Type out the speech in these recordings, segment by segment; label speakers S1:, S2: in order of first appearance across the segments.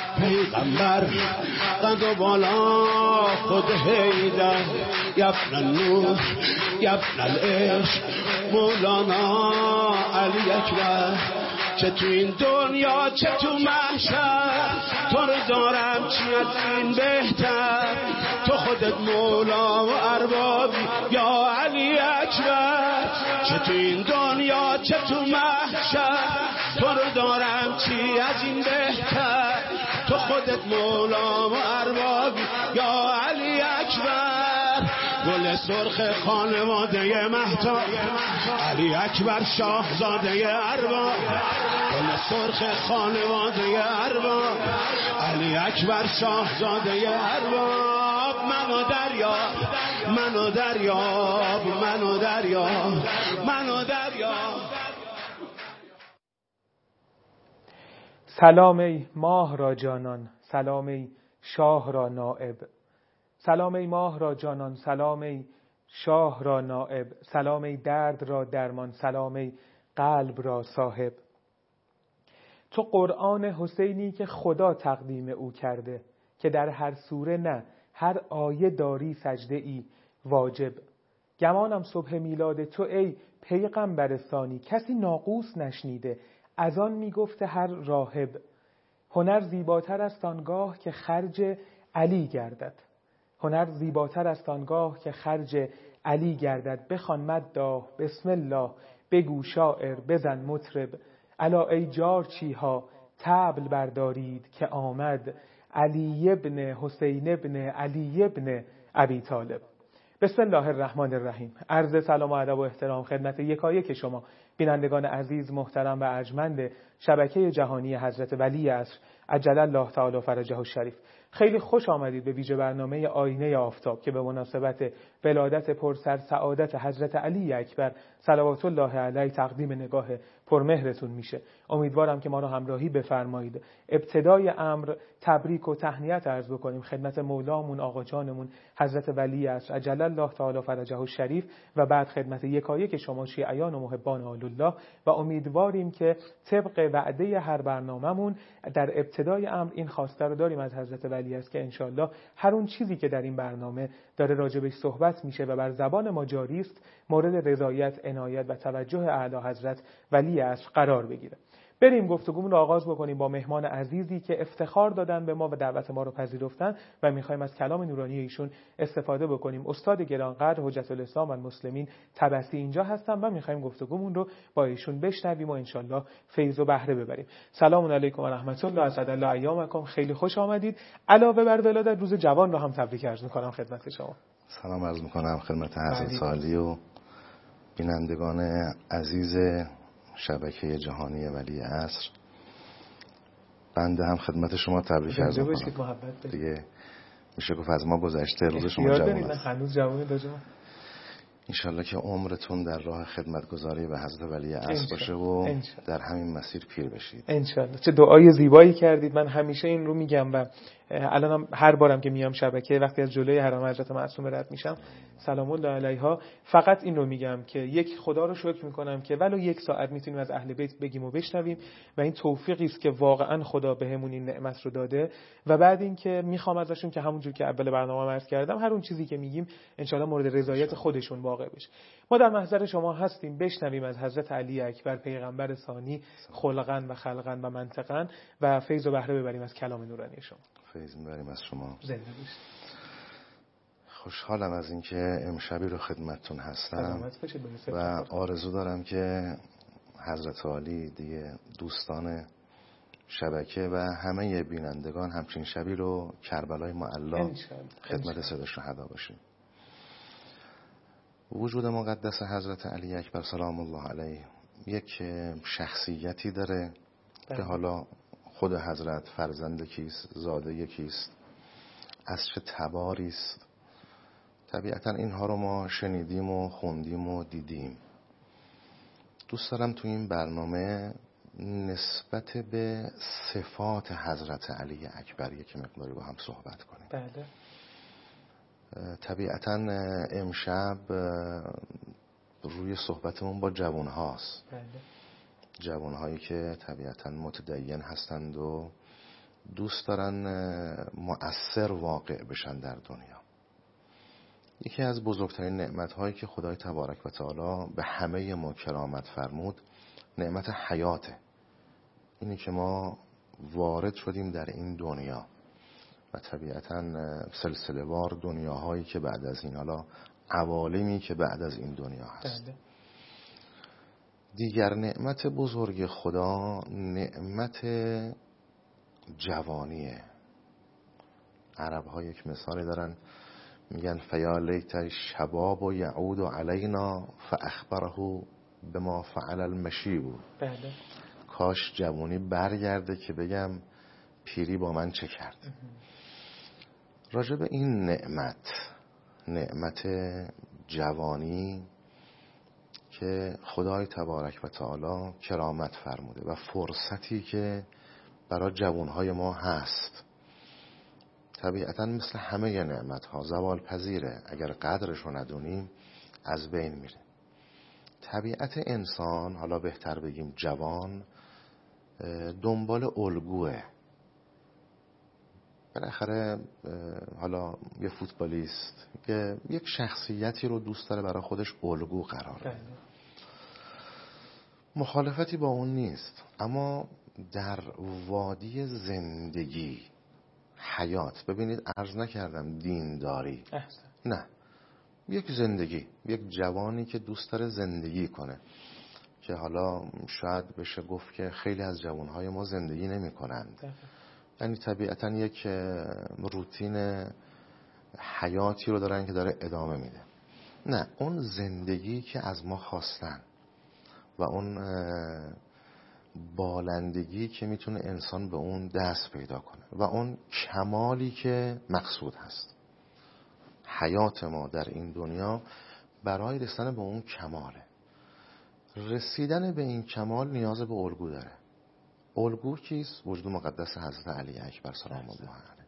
S1: پیغمبر قد و بالا خود حیدر یبن النور یبن العشق مولانا علی اکبر. چه تو این دنیا چه تو محشر تو رو دارم چی از این بهتر. تو خودت مولا و اربابی یا علی اکبر. چه تو این دنیا چه تو محشر تو رو دارم چی از این بهتر. تو خودت مولا و اربابی یا علی اکبر. گل سرخ خانواده مهتاب علی اکبر شاهزاده ارباب. گل سرخ خانواده ارباب علی اکبر شاهزاده ارباب. منو دریاب منو دریاب منو دریاب منو دریاب.
S2: سلام ای ماه را جانان، سلام ای شاه را نائب. سلام ای ماه را جانان، سلام ای شاه را نائب. سلام ای درد را درمان، سلام ای قلب را صاحب. تو قرآن حسینی که خدا تقدیم او کرده، که در هر سوره نه هر آیه داری سجده ای واجب. گمانم صبح میلاد تو ای پیغمبر ثانی، کسی ناقوس نشنیده از آن میگفته هر راهب. هنر زیباتر است آنگاه که خرج علی گردد، هنر زیباتر است آنگاه که خرج علی گردد. بخوان مداح بسم الله، بگو شاعر بزن مطرب. الا ای جارچیها طبل بردارید که آمد علی ابن حسین ابن علی ابن ابی طالب. بسم الله الرحمن الرحیم. عرض سلام و ادب و احترام خدمت یکایک شما بینندگان عزیز محترم و ارجمند شبکه جهانی حضرت ولی عصر عجل الله تعالی فرجه الشریف. خیلی خوش آمدید به ویژه برنامه آینه آفتاب که به مناسبت ولادت پرسر سعادت حضرت علی اکبر صلوات الله علیه تقدیم نگاه پرمهرتون میشه. امیدوارم که ما را همراهی بفرمایید. ابتدای امر تبریک و تهنیت عرض بکنیم خدمت مولامون آقا جانمون حضرت ولی عصر عجل الله تعالی فرجه الشریف و بعد خدمت یکایک شما شیعیان و محبان آل الله و امیدواریم که طبق وعده هر برنامه‌مون در ابتدای امر این خواسته رو داریم از حضرت ولی است که انشالله هر اون چیزی که در این برنامه داره راجبش صحبت میشه و بر زبان ما جاری است مورد رضایت، عنایت و توجه اعلی حضرت ولی عصر قرار بگیره. بریم گفتگومون رو آغاز بکنیم با مهمان عزیزی که افتخار دادن به ما و دعوت ما رو پذیرفتن و میخوایم از کلام نورانی ایشون استفاده بکنیم. استاد گرانقدر حجت الاسلام و المسلمین طبسی اینجا هستن و میخوایم گفتگومون رو با ایشون بشنویم و انشالله فیض و بهره ببریم. سلام علیکم و رحمت الله، اسعد الله ایامکم. خیلی خوش آمدید. علاوه بر ولادت روز جوان رو هم تبریک عرض میکنم خدمت شما.
S3: سلام عرض میکنم خدمت حضرت سالی و بینندگان عزیز شبکه جهانی ولی عصر. بنده هم خدمت شما تبریک عرض میکنم. دیگه میشه گفت از ما گذشته، روز شما جوان است.
S2: هنوز جوانی داشتم.
S3: انشالله که عمرتون در راه خدمتگزاری به حضرت ولی عصر باشه و در همین مسیر پیر بشید
S2: انشالله. چه دعای زیبایی کردید. من همیشه این رو میگم و الانم هر بارم که میام شبکه وقتی از جلوی حرم حضرت معصومه رد میشم سلام الله علیها فقط این رو میگم که یک خدا رو شکر میکنم که ولو یک ساعت میتونیم از اهل بیت بگیم و بشنویم و این توفیقی است که واقعا خدا بهمون این نعمت رو داده. و بعد این که میخوام ازشون که همونجور که اول برنامه عرض کردم هر اون چیزی که میگیم انشالله مورد رضایت خودشون واقع بشه. ما در محضر شما هستیم بشنویم از حضرت علی اکبر پیغمبر ثانی خلقاً و خلقاً و منطقاً و فیض و بهره ببریم از کلام نورانی شما.
S3: فیض می‌بریم از شما.
S2: زنده باشید.
S3: خوشحالم از اینکه امشبی رو خدمتتون هستم و آرزو دارم که حضرت عالی دیگه دوستان شبکه و همه بینندگان همچین شبی رو کربلای معلا خدمت سید الشهدا باشیم. وجود مقدس حضرت علی اکبر سلام الله علیه یک شخصیتی داره که حالا خود حضرت فرزند کیست، زاده کیست، از چه تباری است، طبیعتا اینها رو ما شنیدیم و خوندیم و دیدیم. دوست دارم تو این برنامه نسبت به صفات حضرت علی اکبر یک مقداری با هم صحبت کنیم.
S2: بله.
S3: طبیعتا امشب روی صحبتمون با جوان هاست.
S2: بله.
S3: جوان هایی که طبیعتا متدین هستند و دوست دارن مؤثر واقع بشن در دنیا. یکی از بزرگترین نعمت‌هایی که خدای تبارک و تعالی به همه ما کرامت فرمود نعمت حیاته. اینی که ما وارد شدیم در این دنیا و طبیعتاً سلسله وار دنیاهایی که بعد از این، حالا عوالمی که بعد از این دنیا هست. دیگر نعمت بزرگ خدا نعمت جوانیه. عرب ها یک مثالی دارن، میگن فیا لیت شباب و یعود علینا فاخبره بما فعل المشیب.
S2: بله.
S3: کاش جوانی برگرده که بگم پیری با من چه کرد. راجع به این نعمت جوانی که خدای تبارک و تعالی کرامت فرموده و فرصتی که برای جوانهای ما هست، طبیعتا مثل همه نعمتها زوال پذیره. اگر قدرش رو ندونیم از بین میره. طبیعت انسان، حالا بهتر بگیم جوان، دنبال الگوه. بالاخره حالا یه فوتبالیست که یک شخصیتی رو دوست داره برای خودش الگو قرار بده. مخالفتی با اون نیست، اما در وادی زندگی، حیات، ببینید عرض نکردم دینداری، نه، یک زندگی، یک جوانی که دوست داره زندگی کنه، که حالا شاید بشه گفت که خیلی از جوانهای ما زندگی نمی کنند، یعنی طبیعتا یک روتین حیاتی رو دارن که داره ادامه میده. نه، اون زندگی که از ما خواستن و اون بالندگی که میتونه انسان به اون دست پیدا کنه و اون کمالی که مقصود هست. حیات ما در این دنیا برای رسیدن به اون کماله. رسیدن به این کمال نیاز به الگو داره. الگو کیست؟ وجود مقدس حضرت علی اکبر سلام الله علیه.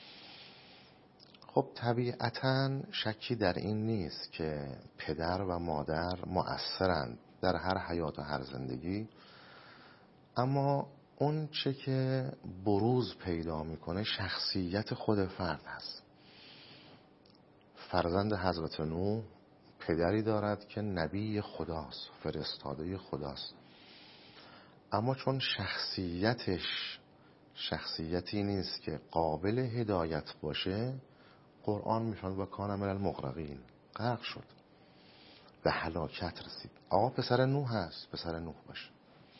S3: خب طبیعتاً شکی در این نیست که پدر و مادر مؤثرند در هر حیات و هر زندگی، اما اون چه که بروز پیدا میکنه شخصیت خود فرد هست. فرزند حضرت نوح پدری دارد که نبی خداست، فرستاده خداست، اما چون شخصیتش شخصیتی نیست که قابل هدایت باشه، قرآن میفرماید و کان من المغرقین، غرق شد، به هلاکت رسید. آقا پسر نوح هست، پسر نوح باشه.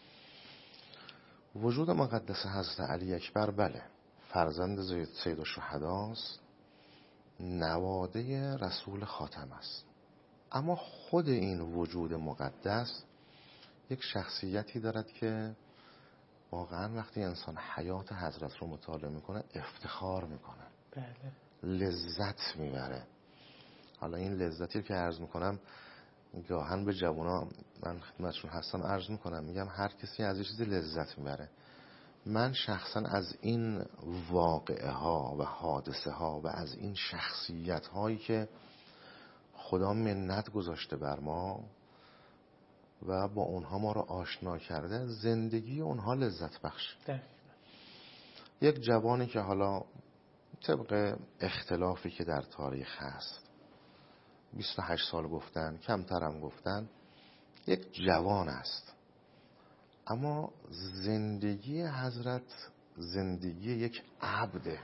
S3: وجود مقدس حضرت علی اکبر بله فرزند سید الشهداست، نواده رسول خاتم است، اما خود این وجود مقدس یک شخصیتی دارد که واقعا وقتی انسان حیات حضرت رو مطالعه میکنه افتخار میکنه.
S2: بله.
S3: لذت میبره. حالا این لذتی که عرض میکنم گاهن به جوانا من خدمتشون هستم عرض میکنم، میگم هر کسی از یه چیزی لذت میبره. من شخصا از این واقعه ها و حادثه ها و از این شخصیت هایی که خدا منت گذاشته بر ما و با اونها ما رو آشنا کرده، زندگی اونها لذت بخش. یک جوانی که حالا طبق اختلافی که در تاریخ هست 28 سال گفتن، کمترم گفتن، یک جوان است، اما زندگی حضرت زندگی یک عبده،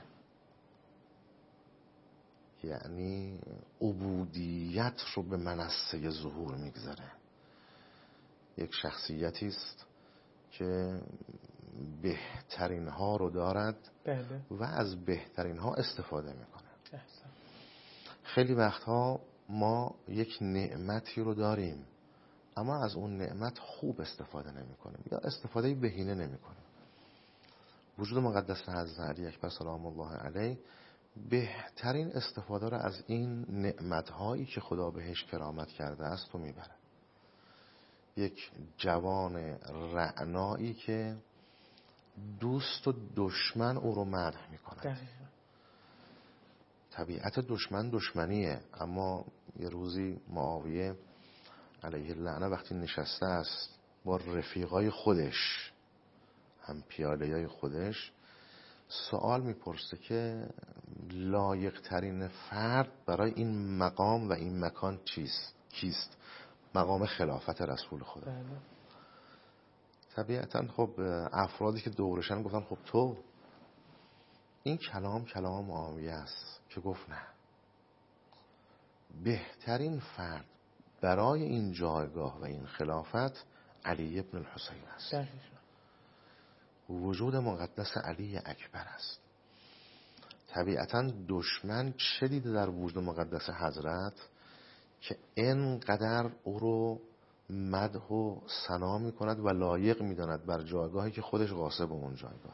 S3: یعنی عبودیت رو به منصه ظهور میگذاره. یک شخصیتی است که بهترین ها رو دارد
S2: بله.
S3: و از بهترین ها استفاده میکنه. خیلی وقتها ما یک نعمتی رو داریم اما از اون نعمت خوب استفاده نمیکنیم یا استفاده بهینه نمیکنیم. وجود مقدس حضرت علی اکبر سلام الله علیه بهترین استفاده رو از این نعمتهایی که خدا بهش کرامت کرده است رو میبره. یک جوان رعنایی که دوست و دشمن او رو مدح میکنه. طبیعت دشمن دشمنیه، اما یه روزی معاویه علیه اللعنه وقتی نشسته است با رفیقای خودش، هم پیاده‌های خودش، سوال میپرسه که لایق ترین فرد برای این مقام و این مکان کیست؟ مقام خلافت رسول خدا. طبیعتا خب افرادی که دورشن گفتن خب تو، این کلام معاویه است که گفت نه، بهترین فرد برای این جایگاه و این خلافت علی ابن الحسین است. وجود مقدس علی اکبر است. طبیعتا دشمن چه دیده در وجود مقدس حضرت که اینقدر او رو مدح و ثنا می کند و لایق می داند بر جایگاهی که خودش غاصب اون جایگاه.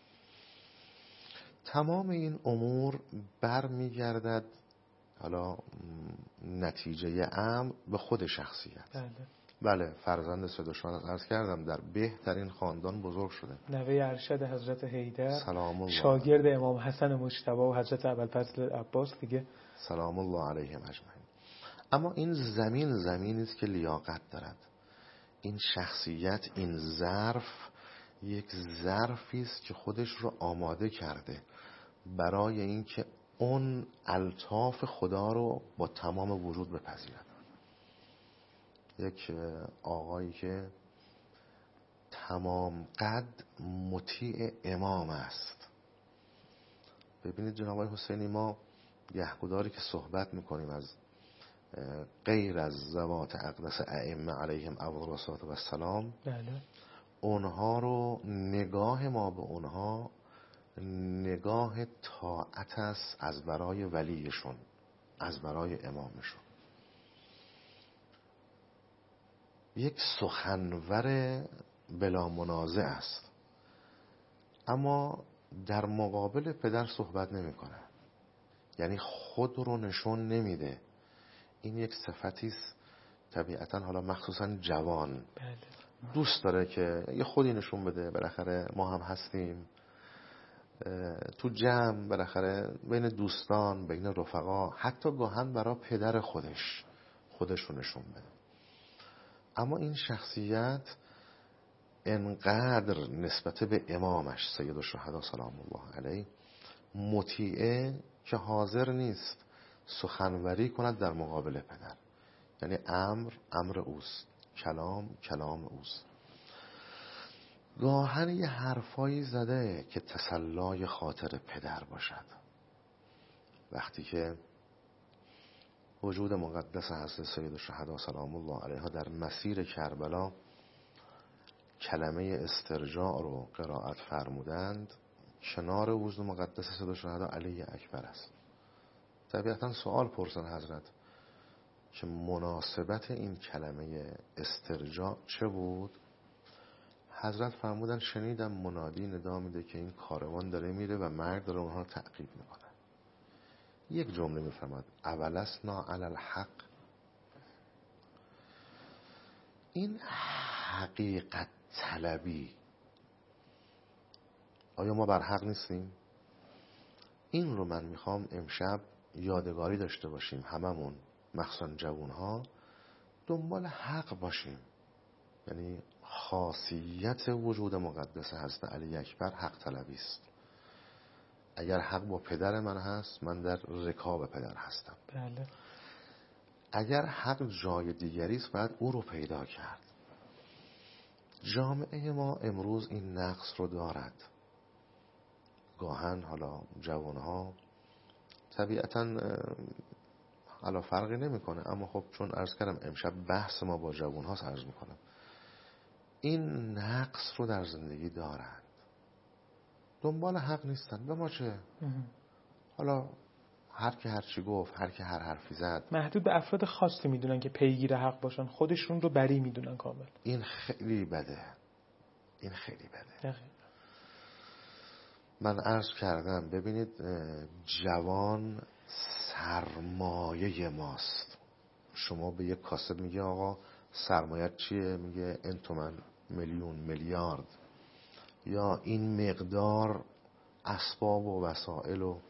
S3: تمام این امور بر می گردد حالا نتیجه امر به خود شخصیت. بله فرزند سیدالشهدا عرض کردم در بهترین خاندان بزرگ شده،
S2: نوه ارشد حضرت حیدر،
S3: سلام الله،
S2: شاگرد امام حسن مجتبی و حضرت ابوالفضل عباس دیگه
S3: سلام الله علیهم اجمعین. اما این زمینی است که لیاقت دارد. این شخصیت، این ظرف یک ظرفی است که خودش رو آماده کرده برای اینکه اون الطاف خدا رو با تمام وجود بپذیرد. یک آقایی که تمام قد مطیع امام است. ببینید جناب آقای حسینی، ما گهگداری که صحبت میکنیم از غیر از ذوات اقدس ائمه علیهم افضل الصلوة و السلام، اونها رو نگاه ما به اونها نگاه طاعت است از برای ولیشون، از برای امامشون. یک سخنور بلا منازع است، اما در مقابل پدر صحبت نمی کنه، یعنی خود رو نشون نمیده. این یک صفتی است طبیعتا حالا مخصوصا جوان دوست داره که یه خودی نشون بده، بالاخره ما هم هستیم تو جمع، بالاخره بین دوستان، بین رفقا، حتی گاهن برای پدر خودش رو نشون بده. اما این شخصیت انقدر نسبت به امامش سیدالشهدا سلام الله علیه مطیعه که حاضر نیست سخنوری کند در مقابل پدر. یعنی امر اوست، کلام اوست. گاهن یه حرفایی زده که تسلای خاطر پدر باشد. وقتی که وجود مقدس حضرت سیدالشهدا سلام الله علیها در مسیر کربلا کلمه استرجاع رو قرائت فرمودند، کنار وجود مقدس سیدالشهدا علی اکبر است. طبیعتا سوال پرسن حضرت که مناسبت این کلمه استرجاع چه بود؟ حضرت فرمودن شنیدم منادی ندا میده که این کاروان داره میره و مرد داره اونها رو تعقیب میکنه. یک جمله میفرماد اولسنا علی الحق. این حقیقت طلبی، آیا ما بر حق نیستیم؟ این رو من میخوام امشب یادگاری داشته باشیم، هممون مخصوصا جوانها دنبال حق باشیم. یعنی خاصیت وجود مقدس حضرت علی اکبر حق طلبی است. اگر حق با پدر من هست، من در رکاب پدر هستم.
S2: بله.
S3: اگر حق جای دیگری است، باید او رو پیدا کرد. جامعه ما امروز این نقص رو دارد. گاهن حالا جوانها طبیعتاً حالا فرقی نمیکنه، اما خب چون عرض کردم امشب بحث ما با جوانها عرض میکنم، این نقص رو در زندگی دارند، دنبال حق نیستن. به ما چه؟ حالا هر که هر چی گفت، هر که هر حرفی زد،
S2: محدود به افراد خاصی میدونن که پیگیر حق باشن، خودشون رو بری میدونن کامل.
S3: این خیلی بده. من عرض کردم ببینید جوان سرمایه ماست. شما به یک کاسب میگه آقا سرمایت چیه؟ میگه این تومن، میلیون، میلیارد، یا این مقدار اسباب و وسائل و.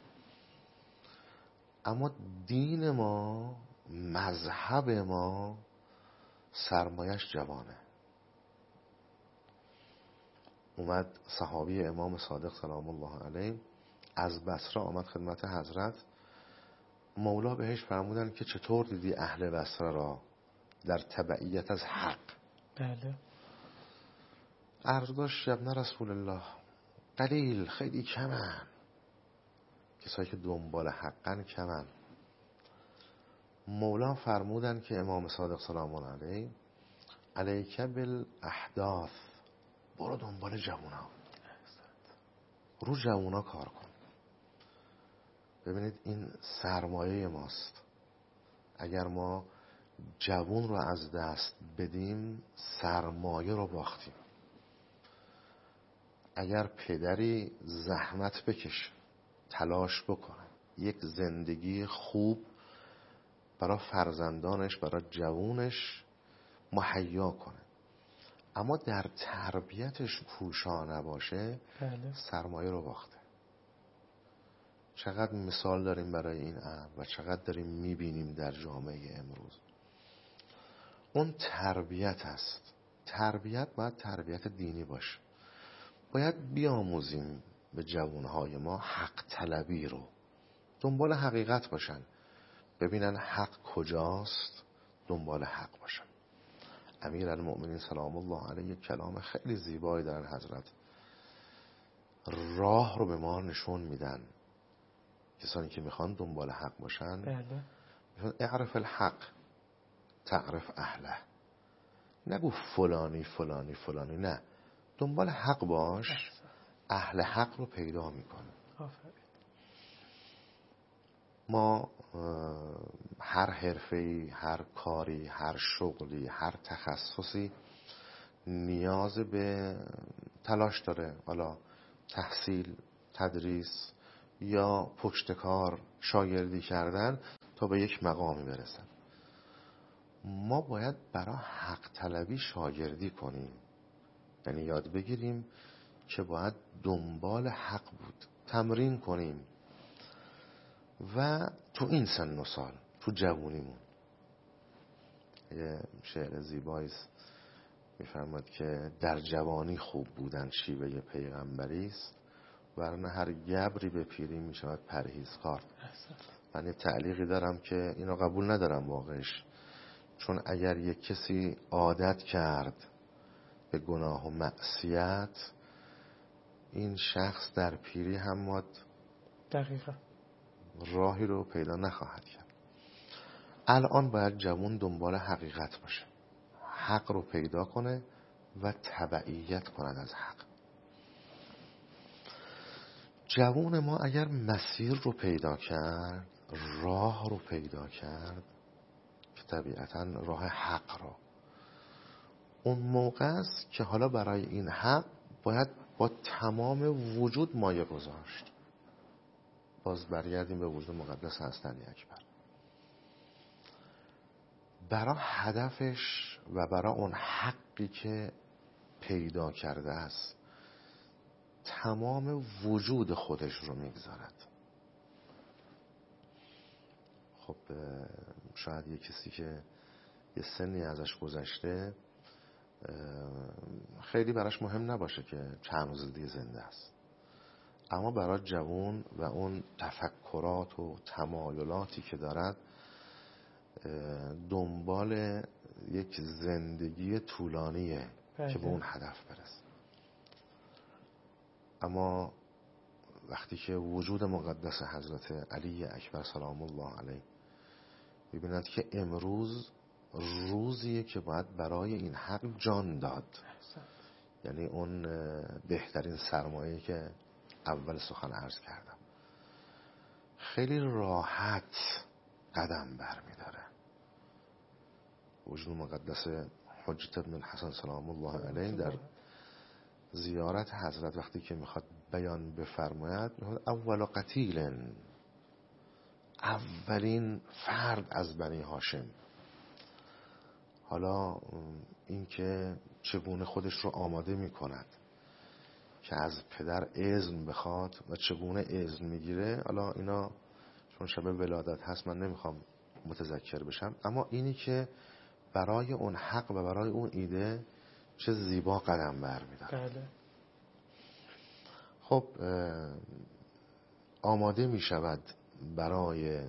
S3: اما دین ما، مذهب ما سرمایش جوانه. اومد صحابی امام صادق سلام الله علیه از بصره آمد خدمت حضرت. مولا بهش فرمودن که چطور دیدی اهل بصره را در تبعیت از حق؟
S2: بله.
S3: عرض داشت ابن رسول الله قلیل، خیلی کمن، کسایی که دنبال حقن کمن. مولا فرمودن که امام صادق سلام الله علیه علیک بالاحداث، برو دنبال جوونا، رو جوونا کار کن. ببینید این سرمایه ماست. اگر ما جوون رو از دست بدیم سرمایه رو باختیم. اگر پدری زحمت بکشه، تلاش بکنه، یک زندگی خوب برای فرزندانش، برای جوونش مهیا کنه، اما در تربیتش پوشا نباشه،
S2: بله.
S3: سرمایه رو باخته. چقدر مثال داریم برای این امر و چقدر داریم میبینیم در جامعه امروز. اون تربیت است. تربیت باید تربیت دینی باشه. باید بیاموزیم به جوانهای ما حق طلبی رو، دنبال حقیقت باشن، ببینن حق کجاست، دنبال حق باشن. امیرالمؤمنین سلام الله علیه کلام خیلی زیبایی دارن حضرت، راه رو به ما نشون میدن. کسانی که میخوان دنبال حق باشن،
S2: بله.
S3: میخوان اعرف الحق تعرف اهله. نگو فلانی فلانی فلانی، نه، دنبال حق باش، اهل حق رو پیدا میکنه. ما هر حرفه‌ای، هر کاری، هر شغلی، هر تخصصی نیاز به تلاش داره. حالا تحصیل، تدریس یا پشتکار، شاگردی کردن تا به یک مقامی برسن. ما باید برای حق طلبی شاگردی کنیم، یعنی یاد بگیریم که باید دنبال حق بود، تمرین کنیم. و تو این سن و سال، تو جوونیمون، یه شعر زیباییست میفرماد که در جوانی خوب بودن شیوه پیغمبری است، ورنه هر گبری به پیری میشود پرهیزکار. من یه تعلیقی دارم که اینو قبول ندارم واقعش، چون اگر یک کسی عادت کرد به گناه و معصیت، این شخص در پیری هم
S2: دقیقا
S3: راهی رو پیدا نخواهد کرد. الان باید جوان دنبال حقیقت باشه، حق رو پیدا کنه و تبعیت کند از حق. جوان ما اگر مسیر رو پیدا کرد، راه رو پیدا کرد، که طبیعتاً راه حق رو، اون موقع است که حالا برای این حق باید با تمام وجود مایه گذاشت. باز برگردیم به وجود مقدس حضرت علی اکبر. برای هدفش و برای اون حقی که پیدا کرده است تمام وجود خودش رو میگذارد. خب شاید یه کسی که یه سنی ازش گذشته خیلی براش مهم نباشه که چند روز دیگه زنده است، اما برای جوان و اون تفکرات و تمایلاتی که دارد دنبال یک زندگی طولانیه که به اون هدف برسه. اما وقتی که وجود مقدس حضرت علی اکبر سلام الله علیه ببیند که امروز روزیه که باید برای این حق جان داد، یعنی اون بهترین سرمایه که اول سخن عرض کردم، خیلی راحت قدم بر می داره. وجود مقدس حجت ابن الحسن سلام الله علیه در زیارت حضرت وقتی که میخواد بیان بفرماید، اول قتیل، اولین فرد از بنی هاشم. حالا این که چگونه خودش رو آماده میکند که از پدر اذن بخواد و چگونه اذن میگیره، حالا اینا چون شب ولادت هست من نمیخوام متذکر بشم، اما اینی که برای اون حق و برای اون ایده چه زیبا قدم بر میداره.
S2: بله.
S3: خب آماده می شود برای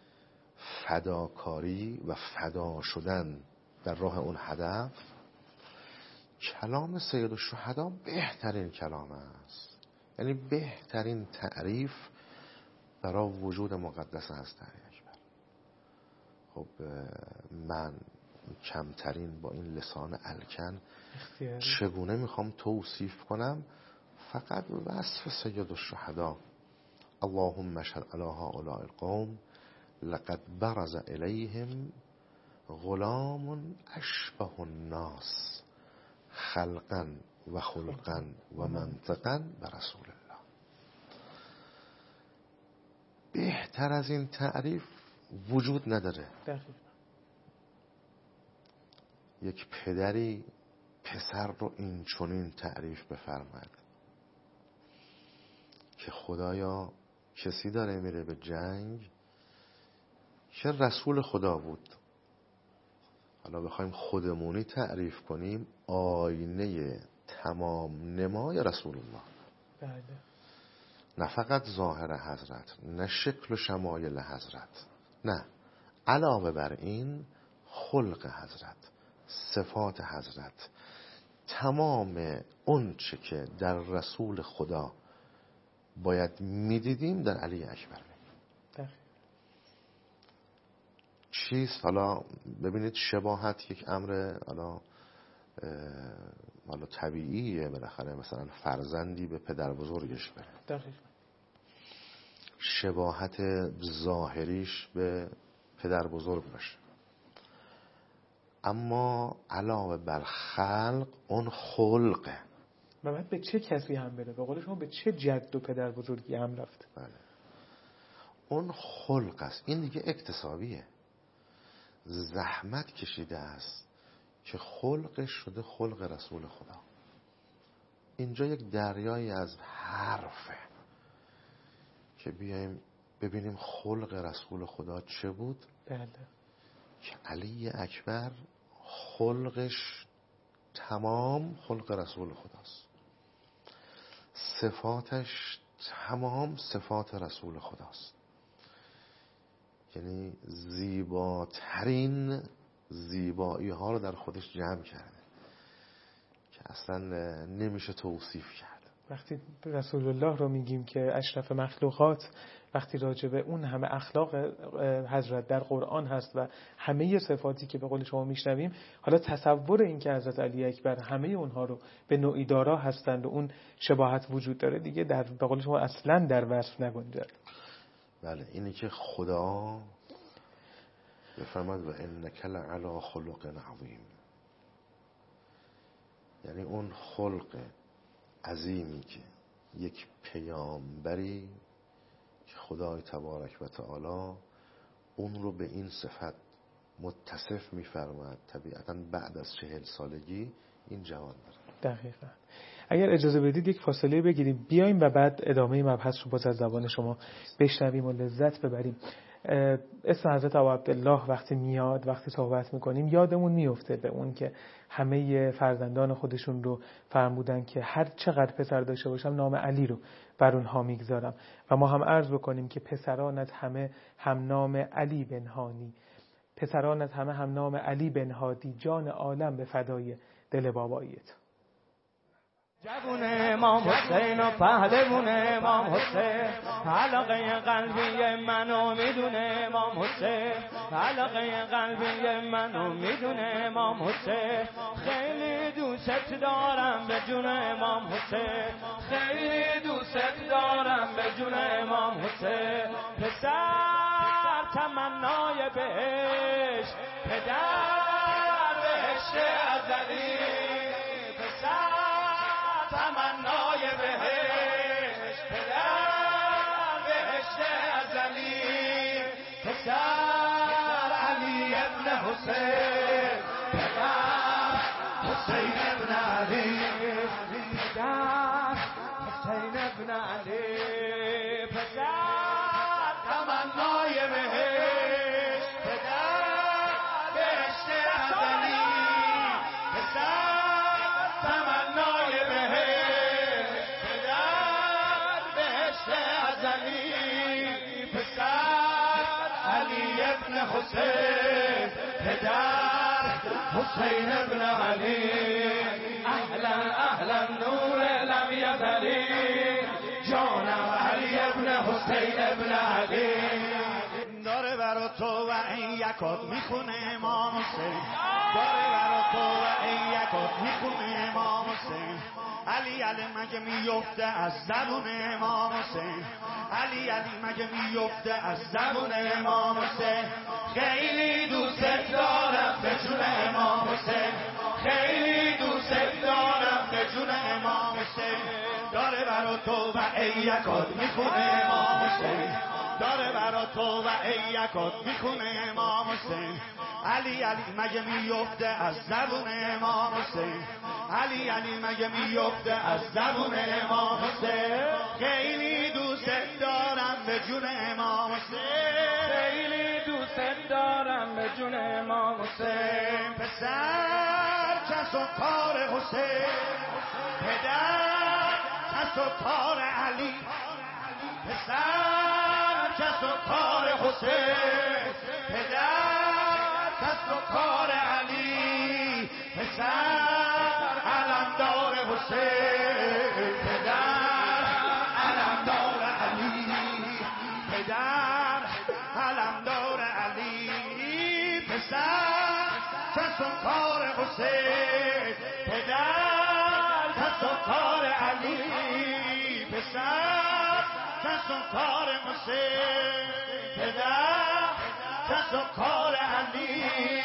S3: فداکاری و فدا شدن در راه اون هدف. کلام سید الشهدا بهترین کلام است، یعنی بهترین تعریف برای وجود مقدس هست علی اکبر. خب من کمترین با این لسان الکن چگونه میخوام توصیف کنم؟ فقط وصف سید الشهدا: اللهم اشهد علی هؤلاء القوم لقد برز الیهم غلام اشبه الناس خلقا و خلقا و منطقا برسول الله. بهتر از این تعریف وجود نداره. یک پدری پسر رو این چنین تعریف بفرماید که خدایا کسی داره میره به جنگ که رسول خدا بود. حالا بخوایم خودمونی تعریف کنیم، آینه تمام نمای رسول الله.
S2: بله.
S3: نه فقط ظاهر حضرت، نه شکل و شمایل حضرت، نه علاوه بر این خلق حضرت، صفات حضرت، تمام اون چه که در رسول خدا باید میدیدیم در علی اکبر. چیست؟ حالا ببینید شباهت یک امر حالا طبیعیه، بالاخره مثلا فرزندی به پدر بزرگش بره.
S2: دقیقا.
S3: شباهت ظاهریش به پدر بزرگ باشه، اما علاوه بر خلق اون خلقه.
S2: و بعد به چه کسی هم بره؟ به قول شما به چه جد و پدر بزرگی هم رفت؟
S3: بله. اون خلق است. این دیگه اکتسابیه، زحمت کشیده است که خلقش شده خلق رسول خدا. اینجا یک دریایی از حرفه که بیایم ببینیم خلق رسول خدا چه بود.
S2: بله.
S3: که علی اکبر خلقش تمام خلق رسول خداست، صفاتش تمام صفات رسول خداست، یعنی زیباترین زیبایی ها رو در خودش جمع کرده که اصلا نمیشه توصیف کرد.
S2: وقتی رسول الله رو میگیم که اشرف مخلوقات، وقتی راجع به اون همه اخلاق حضرت در قرآن هست و همه صفاتی که به قول شما میشنویم، حالا تصور این که حضرت علی اکبر همه اونها رو به نوعی دارا هستند و اون شباهت وجود داره، دیگه در به قول شما اصلا در وصف نگنجد.
S3: بله، اینی که خدا بفرماد و انک لعلی خلق عظیم، یعنی اون خلق عظیمی که یک پیامبری که خدای تبارک و تعالی اون رو به این صفت متصف می‌فرماید، طبیعتاً بعد از 40 سالگی این جوان داره.
S2: دقیقاً. اگر اجازه بدید یک فاصله بگیریم، بیایم و بعد ادامه مبحث رو باز از زبان شما بشنویم و لذت ببریم. اسم حضرت ابوعبدالله وقتی میاد، وقتی صحبت میکنیم، یادمون میفته به اون که همه فرزندان خودشون رو فرمودن که هر چقدر پسر داشته باشم نام علی رو بر اونها میگذارم. و ما هم عرض بکنیم که پسرانت همه هم نام علی بنهانی، پسرانت همه هم نام علی بنهادی، جان عالم به فدای دل باباییت.
S4: جوون امام حسین و پهلوون امام حسین، علاقه قلبی منو میدونه امام حسین، علاقه قلبی منو میدونه امام حسین، خیلی دوست دارم به جون امام حسین، خیلی دوست دارم به جون امام حسین. پسر تمنای بهشت، پدر بهشت ازلی، پسر تمنای بهشت، پدر بهشت ازلی، پسر علی ابن حسین، پدر حسین ابن علی، پدر حسین ابن علی، پسر تمنای بهشت، پدر ابن حسین پدر حسین ابن علی اهلا اهلا نور لم یزلی جانم علی ابن حسین ابن علی داره برا تو و این یکات میخونه امام حسین داره برا تو و این یکات میخونه امام حسین علی علی مگه میفته از زبون امام حسین علی علی مگه میفته از زبون امام حسین خیلی دوست دارم به جون امام حسین خیلی دوست دارم به جون امام حسین داره برا تو و این یکات میخونه امام حسین داره برا تو و این یکات میخونه امام حسین علی علی مگه میفته از زبون امام حسین علی علی مگه میفته از زبون امام حسین خیلی دوست دارم به جون امام حسین خیلی دوست دارم به جون امام حسین پسر کس و کار حسین پدر کس و کار علی پسر کس و کار حسین پدر کس و کار علی پسر علمدار حسین پدر علمدار علی پدر علمدار علی پسر کس و کار حسین پدر کس و کار علی پسر کس و کار حسین پدر کس و کار علی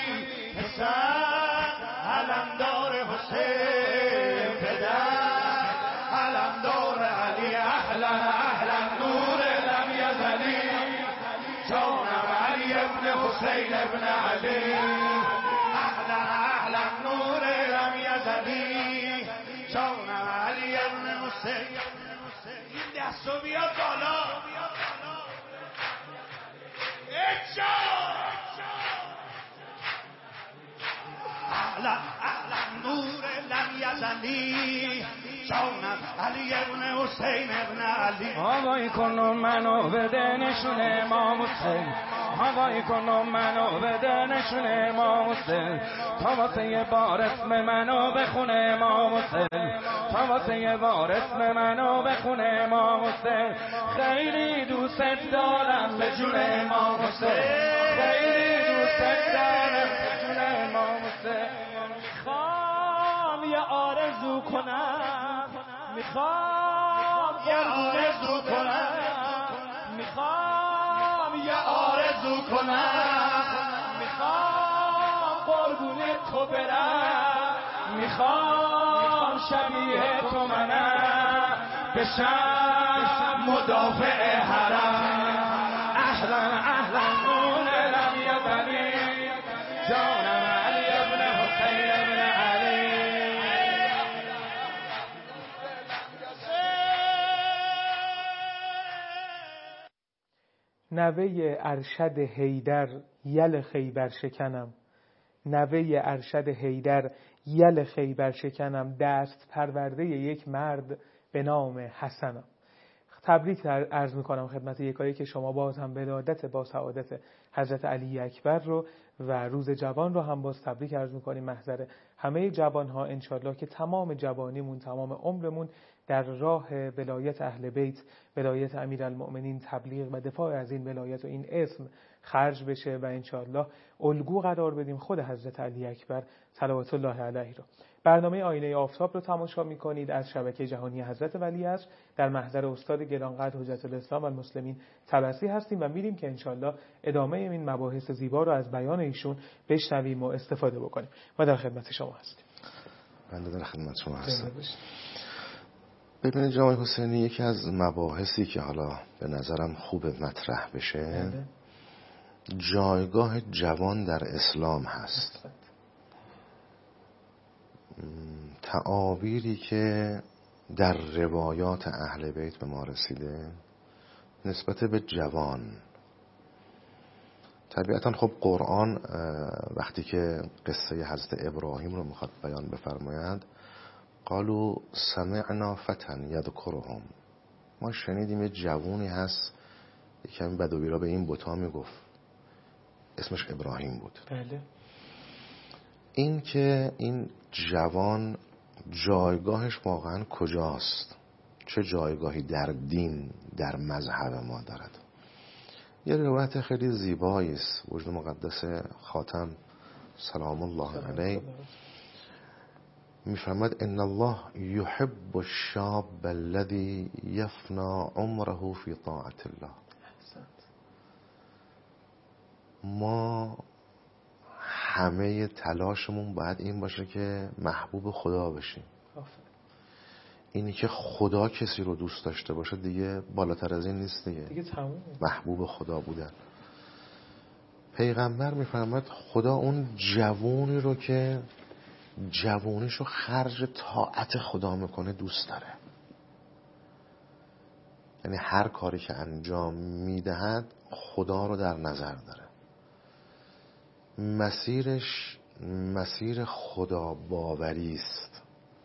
S4: پسر علمدار حسین پدر علمدار علی اهلا اهلا نور لم یزلی جانم علی ابن حسین ابن علی اهلا اهلا نور لم یزلی جانم علی ابن حسین این دستو بیاد بالا اهلا اهلا نور لم یزلی جانم علی ابن حسین ابن علی هوای کنم منو بده نشون امام حسین هوای کنم منو بده نشون امام حسین تا واسه یه بار اسم منو بخونه امام حسین تا واسه یه بار اسم منو بخونه امام حسین خیلی دوست دارم به جون امام حسین خیلی دوست دارم به جون امام حسین میخوام یه آرزو کنم میخوام یه آرزو کنم میخوام یه آرزو کنم میخوام قربون تو برم میخوام شبیه تو منم بشم مدافع حرم اهلا اهلا نور لم یزلی جانم علی ابن حسین ابن علی
S2: نوه ارشد حیدر یل خیبر شکنم نوه ارشد حیدر یل خیبر شکنم دست پرورده یک مرد به نام حسنم. تبریک عرض میکنم خدمت یکایی که شما باز هم ولادت با سعادت حضرت علی اکبر رو و روز جوان رو هم باز تبریک عرض میکنیم محضر همه جوانها انشالله که تمام جوانیمون تمام عمرمون در راه ولایت اهل بیت ولایت امیرالمؤمنین تبلیغ و دفاع از این ولایت و این اسم خرج بشه و انشالله الگو قرار بدیم خود حضرت علی اکبر صلوات الله علیه رو. برنامه آینه آفتاب رو تماشا می‌کنید از شبکه جهانی حضرت ولیعصر در محضر استاد گرانقدر حجت الاسلام و المسلمین طبسی هستیم و میریم که انشالله ادامه این مباحث زیبا رو از بیان ایشون بشنویم و استفاده بکنیم. ما در خدمت شما هستیم.
S3: بنده در خدمت شما هستم. ببینید جناب حسینی، یکی از مباحثی که حالا به نظرم خوب مطرح بشه جایگاه جوان در اسلام هست. تعابیری که در روایات اهل بیت به ما رسیده نسبت به جوان، طبیعتا خب قرآن وقتی که قصه حضرت ابراهیم رو میخواد بیان بفرماید قالوا سمعنا فتى یذکرهم، ما شنیدیم یه جوونی هست، یکمی بدوی را به این بتا میگفت اسمش ابراهیم بود.
S2: بله.
S3: این که این جوان جایگاهش واقعا کجاست، چه جایگاهی در دین، در مذهب ما دارد. یه روایت خیلی زیبایی است وجود مقدس خاتم سلام الله علیه میفرماد ان الله یحب الشاب الذي یفنا عمره فی طاعت الله. ما همه تلاشمون باید این باشه که محبوب خدا بشیم. اینی که خدا کسی رو دوست داشته باشه دیگه بالاتر از این نیست دیگه تموم. محبوب خدا بودن. پیغمبر میفرماید خدا اون جوونی رو که جوونیشو خرج طاعت خدا میکنه دوست داره. یعنی هر کاری که انجام میدهد خدا رو در نظر داره. مسیرش مسیر خدا باوری است.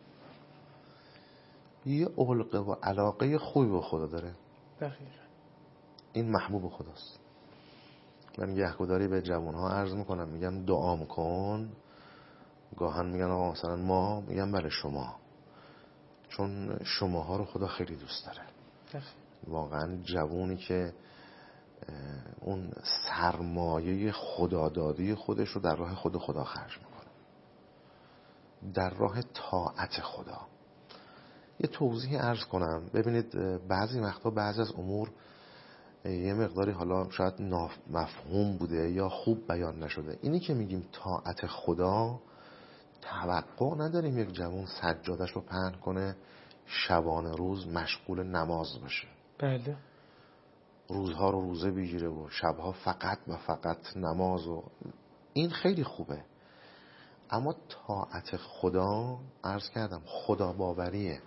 S3: یه علقه و علاقه خوبی به خدا داره.
S2: دقیقاً.
S3: این محبوب خداست. من گهگداری به جوانها عرض میکنم، میگم دعام کن. گاهن میگن آقا مثلا ما، میگم بله شما، چون شماها رو خدا خیلی دوست داره. واقعا جوونی که اون سرمایه خدادادی خودش رو در راه خدا خرج میکنه، در راه طاعت خدا. یه توضیح عرض کنم. ببینید بعضی وقتا بعضی از امور یه مقداری حالا شاید مفهوم بوده یا خوب بیان نشده. اینی که میگیم طاعت خدا، توقع نداریم یک جوان سجادش رو پهن کنه شبانه روز مشغول نماز باشه.
S2: بله.
S3: روزها رو روزه بگیره و شبها فقط و فقط نماز. و این خیلی خوبه، اما طاعت خدا عرض کردم خدا باوریه.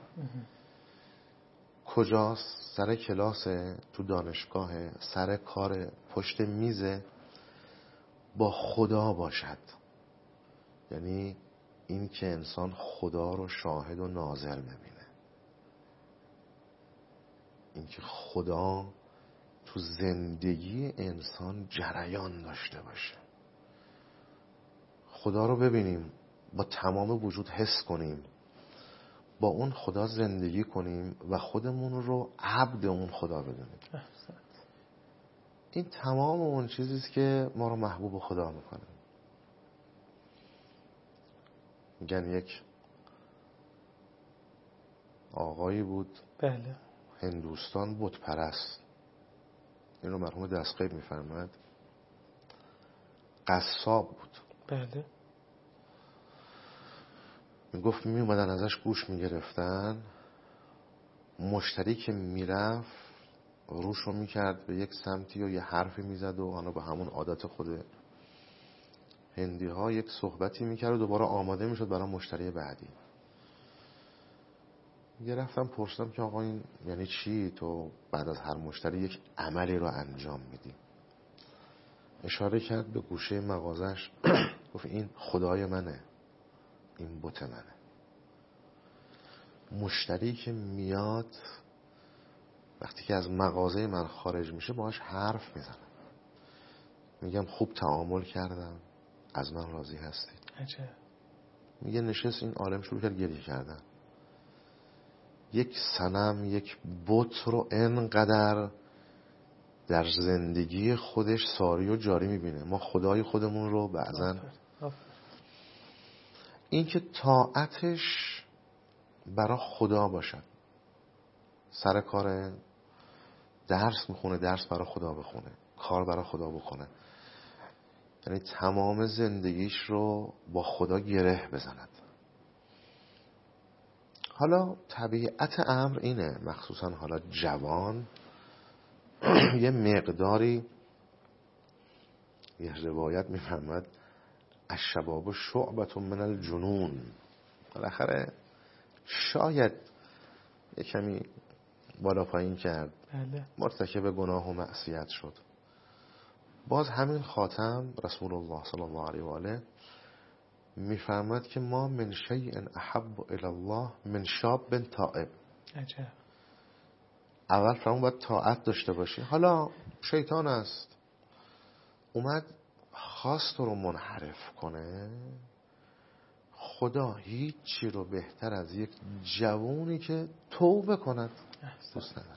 S3: کجاست؟ سر کلاس، تو دانشگاه، سر کار، پشت میزه، با خدا باشد. یعنی این که انسان خدا رو شاهد و ناظر ببینه، این که خدا تو زندگی انسان جریان داشته باشه. خدا رو ببینیم، با تمام وجود حس کنیم، با اون خدا زندگی کنیم و خودمون رو عبد اون خدا بدونیم. این تمام اون چیزیست که ما رو محبوب خدا میکنه. میگن یک آقایی بود،
S2: بله،
S3: هندوستان، بت پرست. این رو مرحوم دستقیب میفرماد. قصاب بود.
S2: بله.
S3: میگفت میومدن ازش گوش میگرفتن، مشتری که میرفت روش رو میکرد به یک سمتی و یه حرفی میزد و آنها به همون عادت خود هندی ها یک صحبتی میکرد و دوباره آماده میشد برای مشتری بعدی. رفتم پرسیدم که آقا این یعنی چی؟ تو بعد از هر مشتری یک عملی رو انجام میدی. اشاره کرد به گوشه مغازش، گفت این خدای منه، این بت منه. مشتری که میاد وقتی که از مغازه من خارج میشه باهاش حرف میزنم، میگم خوب تعامل کردم، از من راضی هستید؟
S2: عجب.
S3: میگه نشست این عالم شروع کرد گریه کردن. یک صنم، یک بت رو انقدر در زندگی خودش ساری و جاری میبینه. ما خدای خودمون رو بعضن این که طاعتش برای خدا باشد. سر کار درس میخونه، درس برای خدا بخونه، کار برای خدا بکنه، یعنی تمام زندگیش رو با خدا گره بزند. حالا طبیعت امر اینه، مخصوصا حالا جوان، یه مقداری، یه روایت میفهمد الشباب شعبة من الجنون، بالاخره شاید یه کمی بالا پایین کرد،
S2: بله،
S3: مرتکب گناه و معصیت شد. باز همین خاتم رسول الله صلی الله علیه و آله میفرماد که ما من شیء احب الی الله من شاب تائب.
S2: عجب.
S3: اول فرمون باید طاعت داشته باشی. حالا شیطان است اومد خواست تو رو منحرف کنه، خدا هیچی رو بهتر از یک جوونی که توبه کند دوست نداره.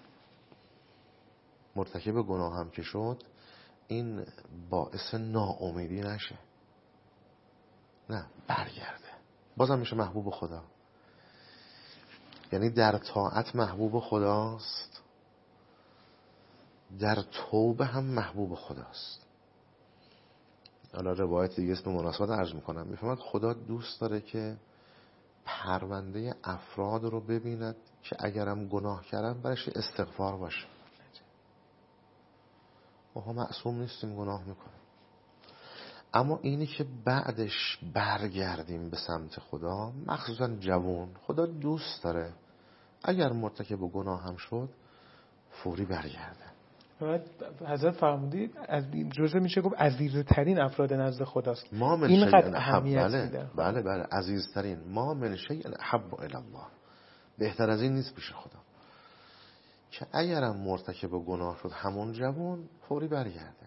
S3: مرتکب گناه هم که شد این باعث ناامیدی نشه، نه برگرده، بازم میشه محبوب خدا. یعنی در طاعت محبوب خداست، در توبه هم محبوب خداست. حالا روایت دیگه اسم مناسبت عرض میکنم. میفهمد خدا دوست داره که پرونده افراد رو ببیند که اگرم گناه کردن برش استغفار باشه. ما معصوم نیستیم، گناه میکنیم، اما اینی که بعدش برگردیم به سمت خدا، مخصوصا جوان، خدا دوست داره اگر مرتکب گناه هم شد فوری برگرده.
S2: حضرت فرمودید از جزء میشه گفت عزیزترین افراد نزد خداست.
S3: ما
S2: اینقدر اهمیت میده.
S3: بله عزیزترین. ما من شیء احب الی الله، بهتر از این نیست پیش خدا که اگرم مرتکب گناه شد همون جوان فوری برگرده.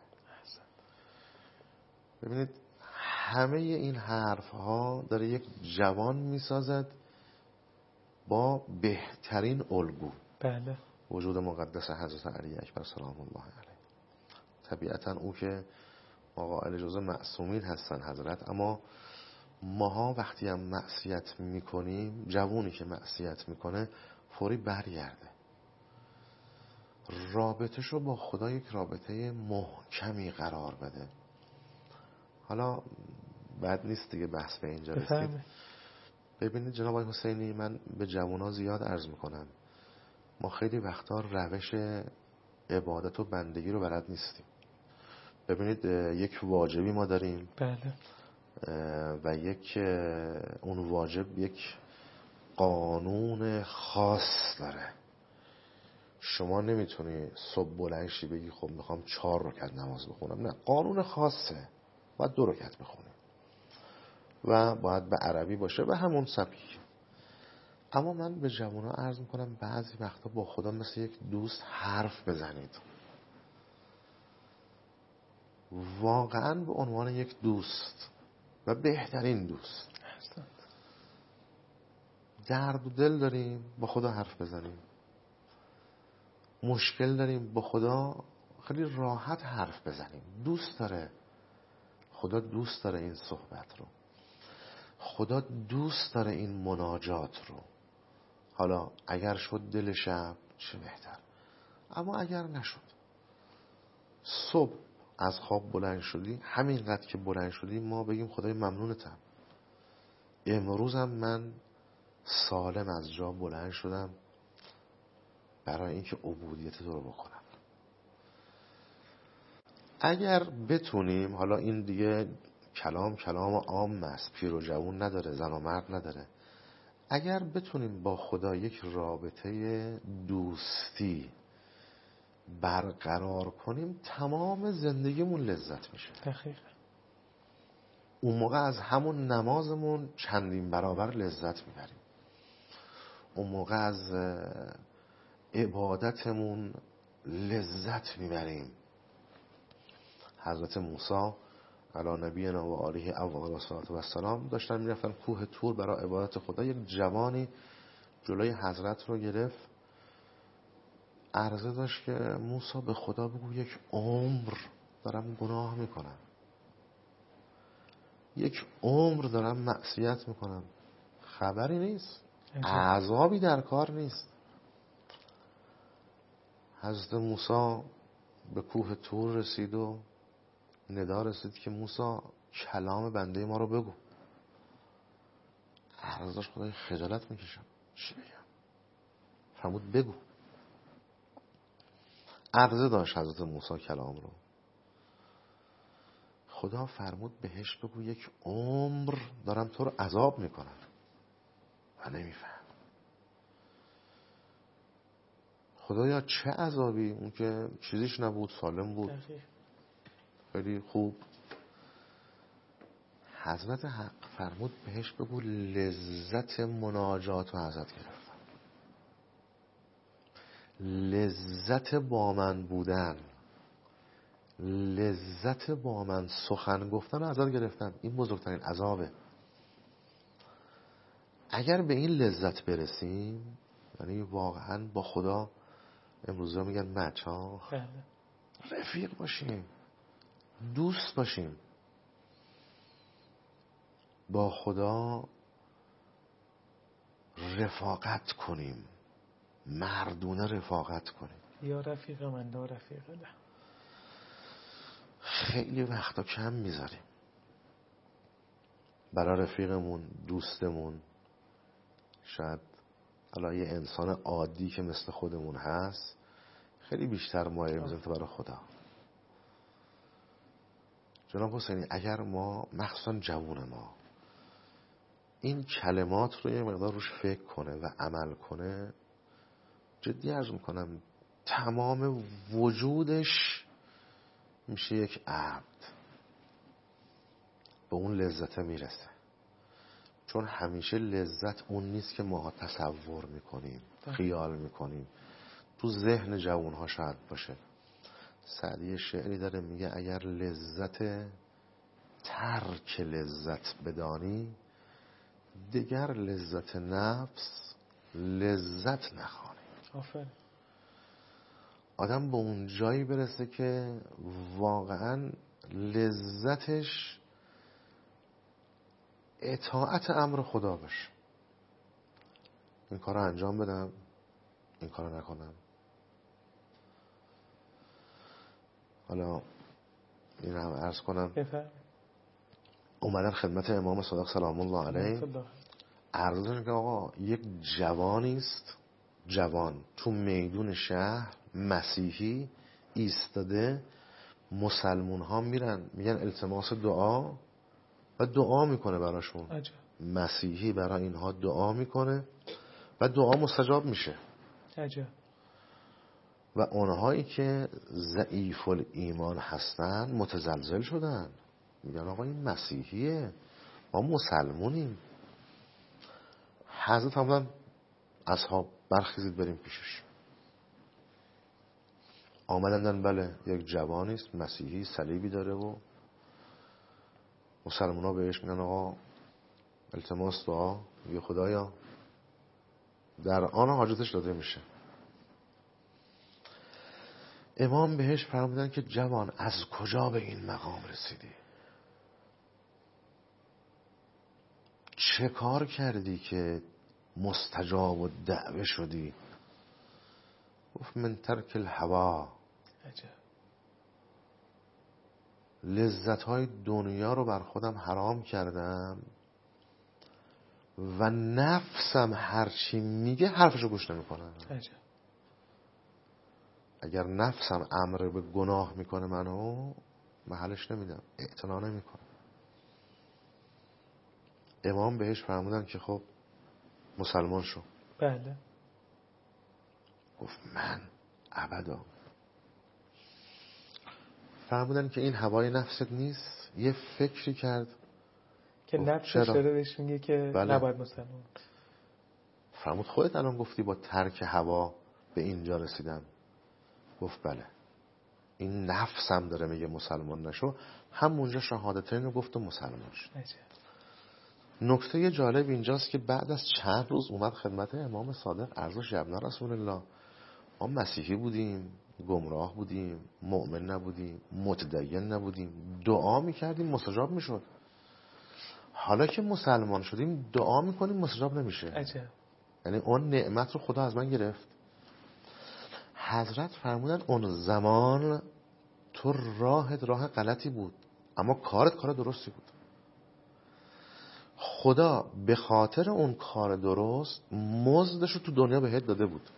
S3: ببینید همه این حرف ها داره یک جوان میسازد با بهترین الگو.
S2: بله.
S3: وجود مقدس حضرت علی اکبر سلام الله علیه. طبیعتا او که آقا علی جزء معصومین هستن حضرت، اما ماها وقتی هم معصیت میکنیم، جوونی که معصیت میکنه فوری برگرده، رابطه‌شو با خدا یک رابطه محکمی قرار بده. حالا بد نیست دیگه بحث به اینجا رسید. ببینید جناب آقای حسینی، من به جوونا زیاد عرض میکنم، ما خیلی وقتا روش عبادت و بندگی رو بلد نیستیم. ببینید یک واجبی ما داریم.
S2: بله.
S3: و یک اون واجب یک قانون خاص داره. شما نمیتونی صبح بلند شی بگی خب میخوام 4 رکعت نماز بخونم، نه، قانون خاصه، باید 2 رکعت بخونی و باید به عربی باشه به همون سبک. اما من به جوونا عرض میکنم بعضی وقتا با خدا مثل یک دوست حرف بزنید، واقعا به عنوان یک دوست و بهترین دوست. درد و دل داریم با خدا حرف بزنیم، مشکل داریم با خدا خیلی راحت حرف بزنیم. دوست داره، خدا دوست داره این صحبت رو، خدا دوست داره این مناجات رو. حالا اگر شد دل شب چه بهتر، اما اگر نشد صبح از خواب بلند شدی، همینقدر که بلند شدی ما بگیم خدای ممنونتم، امروزم من سالم از جا بلند شدم برای اینکه عبودیت تو رو بکنم. اگر بتونیم، حالا این دیگه کلام عام است، پیر و جوون نداره، زن و مرد نداره، اگر بتونیم با خدا یک رابطه دوستی برقرار کنیم تمام زندگیمون لذت میشه.
S2: دقیقاً.
S3: اون موقع از همون نمازمون چندین برابر لذت میبریم، اون موقع از عبادتمون لذت میبریم. حضرت موسی علی نبینا و آله افضل السلام داشتن میرفتن کوه طور برای عبادت خدا. یک جوانی جلوی حضرت رو گرفت، عرضه داشت که موسی به خدا بگو یک عمر دارم گناه میکنم، یک عمر دارم معصیت میکنم، خبری نیست، عذابی در کار نیست. حضرت موسی به کوه طور رسید و ندا رسید که موسی کلام بنده ما رو بگو. عرض داشت خدای خجالت میکشم چی بگم؟ فرمود بگو. عرضه داشت حضرت موسی کلام رو، خدا فرمود بهش بگو یک عمر دارم تو رو عذاب میکنم و نمیفهم. خدایا چه عذابی؟ اون که چیزیش نبود، سالم بود، خیلی خوب. حضرت حق فرمود بهش بگو لذت مناجات رو ازت گرفتم، لذت با من بودن، لذت با من سخن گفتن رو ازت گرفتن. این بزرگترین عذابه. اگر به این لذت برسیم، یعنی واقعا با خدا، امروزه میگن مچ ها، رفیق باشیم، دوست باشیم، با خدا رفاقت کنیم، مردونه رفاقت کنیم.
S2: یا رفیق من لا رفیق له.
S3: خیلی وقتا کم میذاریم برای رفیقمون، دوستمون. شاید حالا یه انسان عادی که مثل خودمون هست خیلی بیشتر مایل میذاریم تا برای خدا. جناب حسینی اگر ما مخصوصا جوون ما این کلمات رو یه مقدار روش فکر کنه و عمل کنه، جدی عرض میکنم تمام وجودش میشه یک عبد، به اون لذت میرسه. چون همیشه لذت اون نیست که ما تصور میکنیم، خیال میکنیم. تو ذهن جوانها شاید باشه. سعدی شعری داره میگه اگر لذت ترک لذت بدانی، دیگر لذت نفس لذت نخوانی.
S2: آفرین.
S3: آدم به اون جایی برسه که واقعا لذتش اطاعت امر خدا باشه. این کار رو انجام بدم، این کار رو نکنم. حالا این هم عرض کنم اومدن خدمت امام صادق سلام الله علیه، عرض کنم که آقا یک جوانیست، جوان تو میدون شهر مسیحی ایستاده، مسلمون ها میرن میگن التماس دعا و دعا میکنه براشون.
S2: عجب.
S3: مسیحی برای اینها دعا میکنه و دعا مستجاب میشه.
S2: عجب.
S3: و اونهایی که ضعیف الایمان هستن متزلزل شدن، میگن آقا این مسیحیه، ما مسلمونیم. حضرت هم اصحاب برخیزید بریم پیشش. آمدن بله یک جوانیست مسیحی صلیبی داره و مسلمان ها بهش میگن آقا التماس دعا، میگه خدایا در آن حاجتش داده میشه. امام بهش فرمودن که جوان از کجا به این مقام رسیدی؟ چه کار کردی که مستجاب و دعوه شدی؟ گفت من ترک الهوا. لذت‌های دنیا رو بر خودم حرام کردم و نفسم هرچی میگه حرفشو گوش نمیکنم. اگر نفسم امر به گناه میکنه منو محلش نمیدم، اعتنا نمیکنم. امام بهش فرمودن که خب مسلمان شو.
S2: بله.
S3: گفت من ابدا. فرمودن که این هوای نفست نیست. یه فکری کرد
S2: که نفسش داره بهش میگه که
S3: بله.
S2: نباید مسلمان.
S3: فرمود خودت الان گفتی با ترک هوا به اینجا رسیدم. گفت بله، این نفسم داره میگه مسلمان نشو. همونجا شهادتین رو گفت و مسلمان شد. نکته جالب اینجاست که بعد از چند روز اومد خدمت امام صادق، عرضش ابنا رسول الله، ما مسیحی بودیم، گمراه بودیم، مؤمن نبودیم، متدین نبودیم، دعا میکردیم مستجاب میشد. حالا که مسلمان شدیم دعا میکنیم مستجاب نمیشه.
S2: عجب.
S3: یعنی اون نعمت رو خدا از من گرفت. حضرت فرمودن اون زمان تو راهت راه غلطی بود اما کارت کار درستی بود. خدا به خاطر اون کار درست مزدش رو تو دنیا بهت داده بود.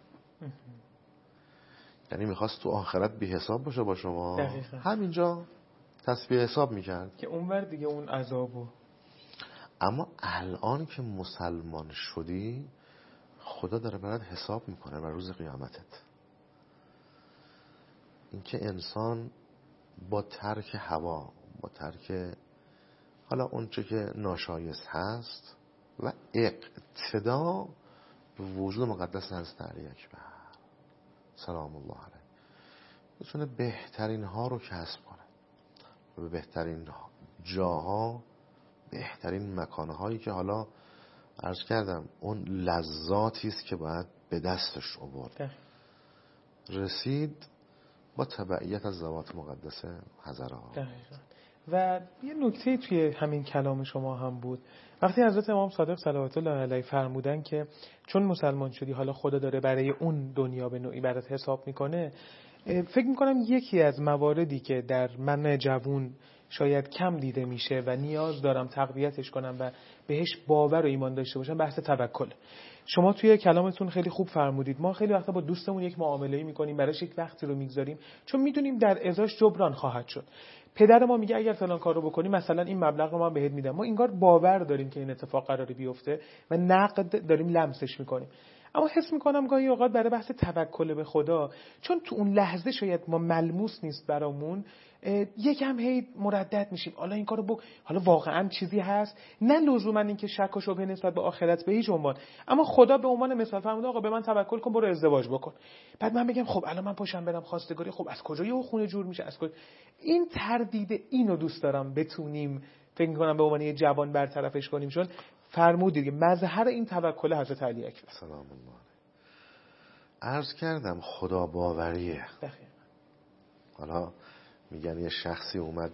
S3: یعنی میخواست تو آخرت بی حساب باشه با شما.
S2: دقیقا.
S3: همینجا تسبیح حساب میکرد
S2: که اونور دیگه اون عذابو.
S3: اما الان که مسلمان شدی خدا داره برات حساب میکنه بر روز قیامتت. اینکه انسان با ترک هوا، با ترک حالا اون چه که ناشایست هست و اقتدا به وجود مقدس حضرت علی اکبر سلام الله علیه بتونه بهترین ها رو کسب کنه و به بهترین جاها، بهترین مکانهایی که حالا عرض کردم اون لذاتی است که باید به دستش آورد رسید، با تبعیت از ذوات مقدسه حضره ها.
S2: و یه نکته توی همین کلام شما هم بود وقتی حضرت امام صادق صلوات الله علیه فرمودن که چون مسلمان شدی حالا خدا داره برای اون دنیا به نوعی برات حساب میکنه. فکر میکنم یکی از مواردی که در من جوون شاید کم دیده میشه و نیاز دارم تقویتش کنم و بهش باور و ایمان داشته باشم بحث توکل. شما توی کلامتون خیلی خوب فرمودید ما خیلی وقتا با دوستمون یک معامله‌ای میکنیم براش یک وقتی رو میگذاریم چون میدونیم در ازاش جبران خواهد شد. پدر ما میگه اگر فلان کارو بکنی مثلا این مبلغ رو من بهت میدم. ما انگار باور داریم که این اتفاق قراره بیفته و نقد داریم لمسش میکنیم. اما حس میکنم گاهی اوقات برای بحث توکل به خدا چون تو اون لحظه شاید ما ملموس نیست برامون یکم هی مردد میشیم حالا این کارو حالا واقعا چیزی هست نه لزوما اینکه شک و شبهه نسبت به آخرت به هیچ عنوان اما خدا به عنوان مثال فرموده آقا به من توکل کن برو ازدواج بکن. بعد من بگم خب الان من پاشم برم خواستگاری خب از کجا یه خونه جور میشه از کجا این تردید اینو دوست دارم بتونیم فکر می‌کنم به عنوان یه جوان برطرفش کنیم چون فرمودید که مظهر این توکل حضرت علی اکبر
S3: سلام الله عرض کردم خدا باوریه. حالا میگن یه شخصی اومد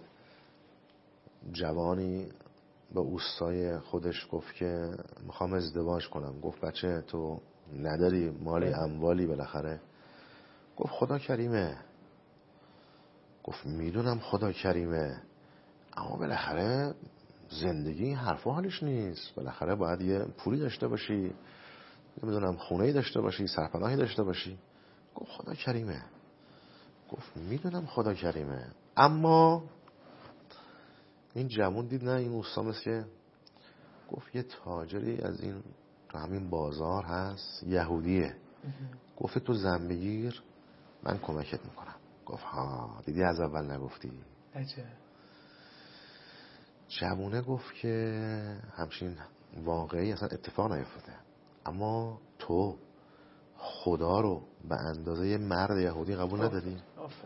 S3: جوانی به اوستای خودش گفت که میخوام ازدواج کنم. گفت بچه تو نداری مالی اموالی بالاخره؟ گفت خدا کریمه. گفت میدونم خدا کریمه اما بالاخره زندگی حرفا حالش نیست، بالاخره باید یه پولی داشته باشی، نمیدونم خونه‌ای داشته باشی، سرپناهی داشته باشی. گفت خدا کریمه. گفت میدونم خدا کریمه اما این جوان دید نه این اوستام است که گفت یه تاجری از این تو همین بازار هست یهودیه گفت تو زن بگیر من کمکت میکنم. گفت ها دیدی از اول نگفتی.
S2: عجب.
S3: جوونه گفت که همچین واقعی اصلا اتفاق نیفتاده اما تو خدا رو به اندازه مرد یهودی قبول نداری؟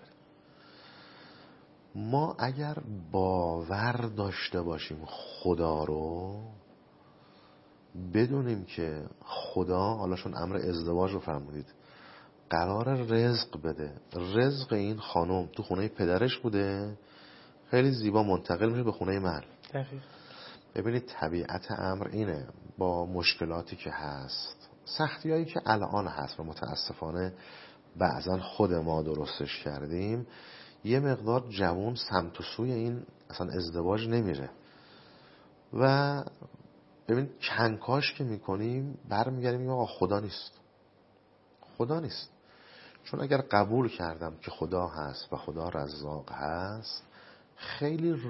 S3: ما اگر باور داشته باشیم خدا رو بدونیم که خدا حالا چون امر ازدواج رو فرمودید قرار رزق بده، رزق این خانم تو خونه پدرش بوده خیلی زیبا منتقل میشه به خونه مرد. ببینید طبیعت امر اینه با مشکلاتی که هست سختی هایی که الان هست و متاسفانه بعضا خود ما درستش کردیم یه مقدار جوان سمت و سوی این اصلا ازدواج نمیره و ببین کنکاش که میکنیم برمیگردیم میگیم آقا خدا نیست. خدا نیست چون اگر قبول کردم که خدا هست و خدا رزاق هست خیلی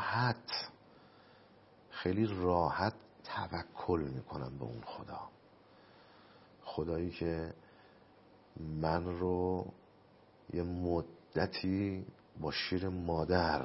S3: راحت توکل میکنم به اون خدا. خدایی که من رو یه مدتی با شیر مادر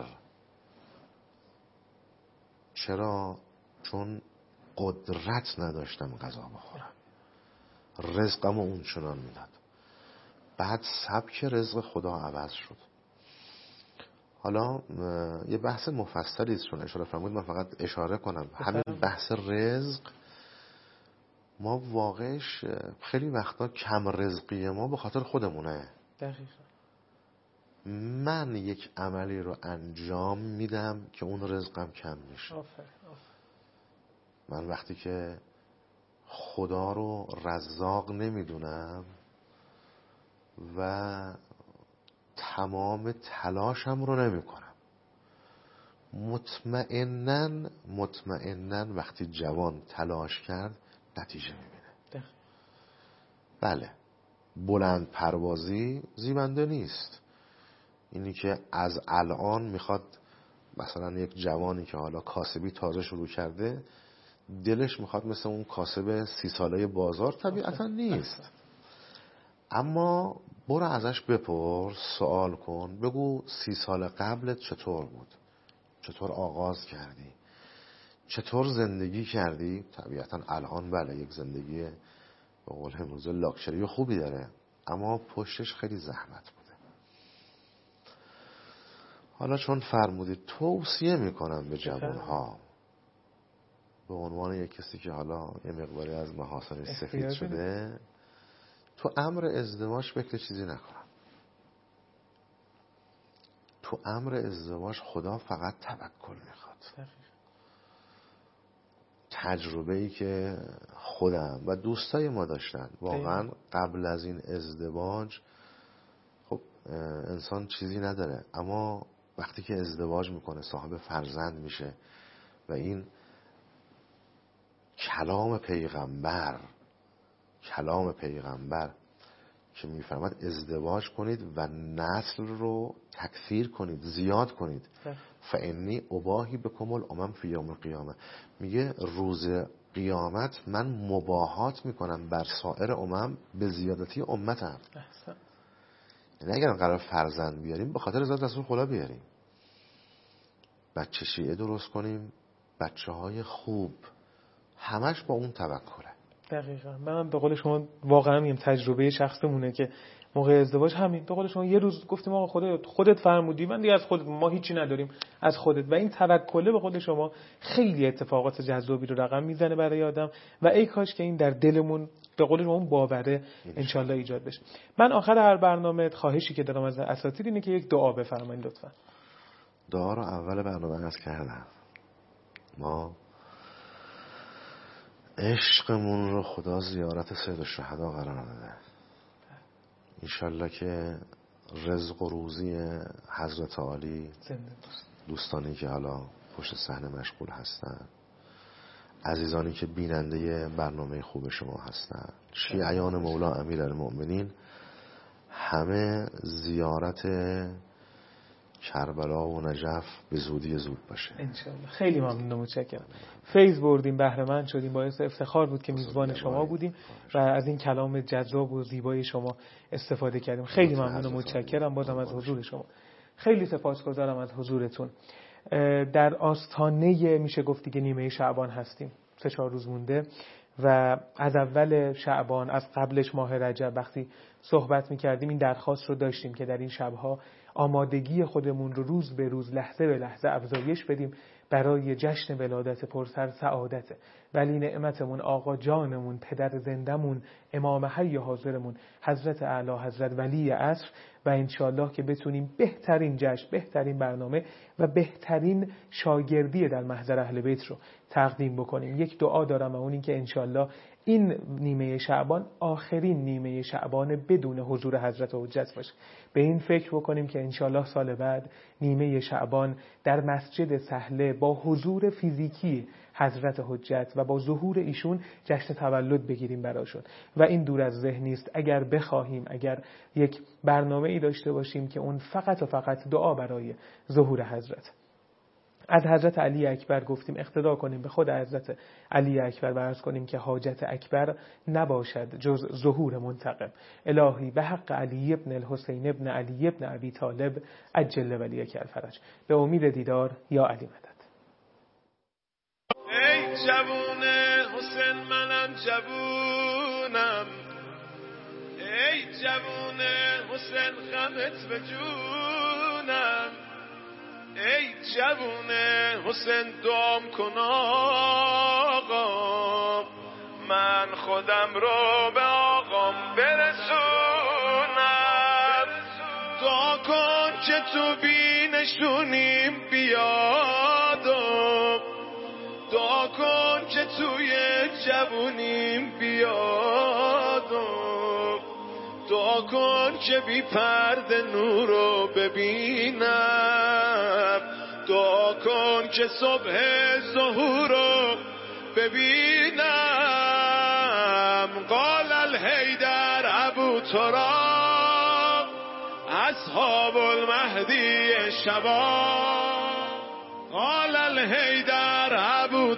S3: چرا؟ چون قدرت نداشتم غذا بخورم رزقم اون چنان میداد بعد سبک رزق خدا عوض شد. حالا یه بحث مفصلی است چون اشاره فرمودید من فقط اشاره کنم همین بحث رزق ما واقعش خیلی وقتا کم رزقی ما به خاطر خودمونه.
S2: دقیقا
S3: من یک عملی رو انجام میدم که اون رزقم کم میشه. من وقتی که خدا رو رزاق نمیدونم و تمام تلاشم رو نمی کنم مطمئناً وقتی جوان تلاش کرد نتیجه میبینه. بله بلند پروازی زیبنده نیست. اینی که از الان میخواد مثلا یک جوانی که حالا کاسبی تازه شروع کرده دلش میخواد مثل اون کاسب 30 ساله بازار طبیعتا نیست. اما برو ازش بپرس سوال کن بگو 30 سال قبلت چطور بود؟ چطور آغاز کردی؟ چطور زندگی کردی؟ طبیعتا الان بله یک زندگی به قول امروزه لاکچری خوبی داره اما پشتش خیلی زحمت بوده. حالا چون فرمودید توصیه میکنم به جوانها به عنوان یک کسی که حالا یه مقداری از محاسن سفید شده، تو امر ازدواج فکر چیزی نکنم. تو امر ازدواج خدا فقط توکل میخواد. تجربه‌ای که خودم و دوستای ما داشتن واقعا قبل از این ازدواج، خب انسان چیزی نداره، اما وقتی که ازدواج میکنه صاحب فرزند میشه و این کلام پیغمبر که میفرماد ازدواج کنید و نسل رو تکثیر کنید، زیاد کنید، فانی اباهی بکم الامم فی یوم القیامه، میگه روز قیامت من مباهات میکنم بر سایر امم به زیادتی امتم. یعنی اگر قرار فرزند بیاریم به خاطر ذات رسول خدا بیاریم، بچه شیعه درست کنیم، بچه های خوب، همش با اون توکله.
S2: دقیقاً. من به قول شما واقعا میگم تجربه شخصمونه که موقع ازدواج همین به قول شما یه روز گفتیم آقا خودت فرمودی، من دیگه از خودت، ما هیچی نداریم از خودت، و این توکله به قول شما خیلی اتفاقات جذابی رو رقم میزنه برای آدم و ای کاش که این در دلمون به قول شما اون باوره انشالله ایجاد بشه. من آخر هر برنامه خواهشی که دارم از اساتید اینه که یک دعا بفرمایید لطفاً.
S3: دعا رو اول برنامه عرض کردم. ما عشقمون رو خدا زیارت سید الشهدا قرار داده. انشالله که رزق و روزی حضرت عالی، دوستانی که حالا پشت صحنه مشغول هستن، عزیزانی که بیننده برنامه خوب شما هستن، شیعیان مولا امیرالمؤمنین، همه زیارت کربلا و نجف به زودی زود باشه انشالله.
S2: خیلی ممنون و متشکرم. فیض بردیم، بهره مند شدیم، باعث افتخار بود که میزبان شما بودیم و از این کلام جذاب و زیبای شما استفاده کردیم. خیلی ممنون و متشکرم بازم از حضور شما. خیلی سپاسگزارم از حضورتون. در آستانه میشه گفت دیگه نیمه شعبان هستیم، 3-4 روز مونده و از اول شعبان، از قبلش ماه رجب وقتی صحبت میکردیم این درخواست رو داشتیم که در این شبها آمادگی خودمون رو روز به روز، لحظه به لحظه افزایش بدیم برای جشن ولادت پرسر سعادت ولی نعمتمون، آقا جانمون، پدر زندمون، امام حی حاضرمون، حضرت اعلی، حضرت ولی عصر، و انشالله که بتونیم بهترین جشن، بهترین برنامه و بهترین شاگردی در محضر اهل بیت رو تقدیم بکنیم. یک دعا دارم و اون این که انشالله این نیمه شعبان آخرین نیمه شعبان بدون حضور حضرت حجت باشه. به این فکر بکنیم که انشالله سال بعد نیمه شعبان در مسجد سهله با حضور فیزیکی حضرت حجت و با ظهور ایشون جشن تولد بگیریم براشون و این دور از ذهن نیست. اگر بخواهیم، اگر یک برنامه ای داشته باشیم که اون فقط و فقط دعا برای ظهور حضرت. از حضرت علی اکبر گفتیم اقتدا کنیم به خود حضرت علی اکبر و عرض کنیم که حاجت اکبر نباشد جز ظهور منتقم. الهی به حق علی ابن الحسین ابن علی ابن ابی طالب عجل ولیک الفرج. به امید دیدار یا علی مدد.
S4: ای جوون حسین منم جوونم، ای جوون حسین غمت به جونم، ای جوون حسین دعام کن آقا، من خودم رو به آقام برسونم، دعا کن که تو بینشونیم بیادم، دعا کن که توی جوونیم بیادم، دعا کن که بی پرده نور رو ببینم، دعا کن که صبح ظهور رو ببینم. قال الحیدر ابو تراب اصحاب المهدی شباب، قال الحیدر ابو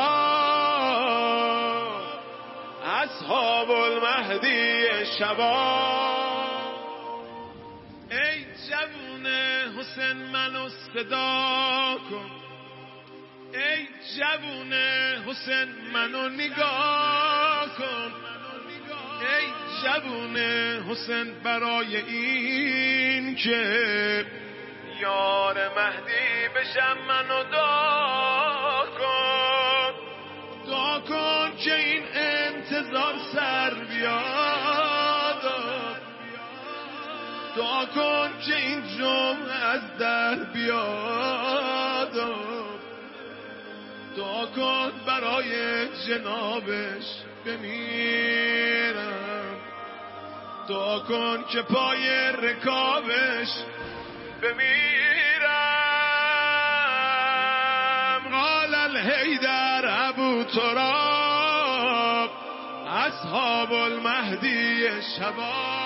S4: تراب اصحاب المهدی شباب. ای جوون حسین منو صدا کن، ای جوون حسین منو نگاه کن، ای جوون حسین برای این که یار مهدی بشم منو دعا کن، دعا کن که این انتظار سر بیاد، دعا کن که این جمعه از در بیاد، دعا کن برای جنابش بمیرم، دعا کن که پای رکابش بمیرم. قال الحیدر ابو تراب اصحاب المهدی شباب.